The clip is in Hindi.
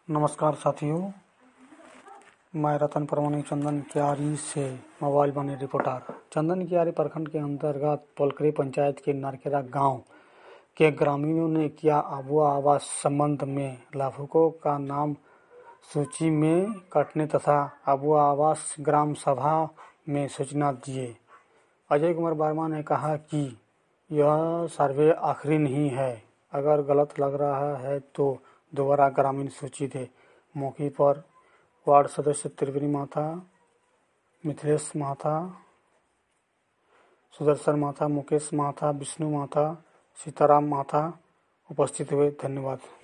नमस्कार साथियों, मैं रतन परमानी चंदन कियारी से मोबाइल बने रिपोर्टर। चंदन कियारी प्रखंड के अंतर्गत पोलकरी पंचायत के नरखेड़ा गांव के ग्रामीणों ने किया आबुआ आवास संबंध में लाभुकों का नाम सूची में कटने तथा आबुआ आवास ग्राम सभा में सूचना दिए। अजय कुमार वर्मा ने कहा कि यह सर्वे आखिरी नहीं है, अगर गलत लग रहा है तो दोबारा ग्रामीण सूची दे। मौके पर वार्ड सदस्य त्रिवेणी माता, मिथिलेश माता, सुदर्शन माता, मुकेश माता, विष्णु माता, सीताराम माता उपस्थित हुए। धन्यवाद।